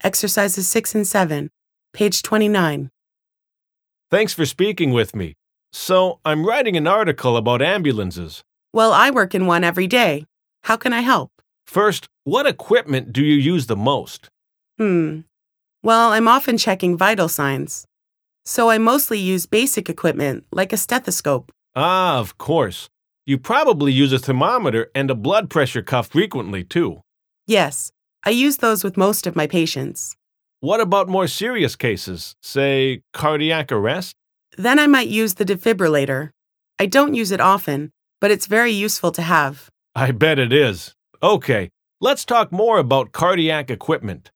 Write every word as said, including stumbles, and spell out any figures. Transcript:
exercises six and seven, page twenty-nine. Thanks for speaking with me. So, I'm writing an article about ambulances. Well, I work in one every day. How can I help? First, what equipment do you use the most? Hmm. Well, I'm often checking vital signs. So I mostly use basic equipment, like a stethoscope. Ah, of course. You probably use a thermometer and a blood pressure cuff frequently, too. Yes, I use those with most of my patients. What about more serious cases, say cardiac arrest? Then I might use the defibrillator. I don't use it often, but it's very useful to have. I bet it is. Okay, let's talk more about cardiac equipment.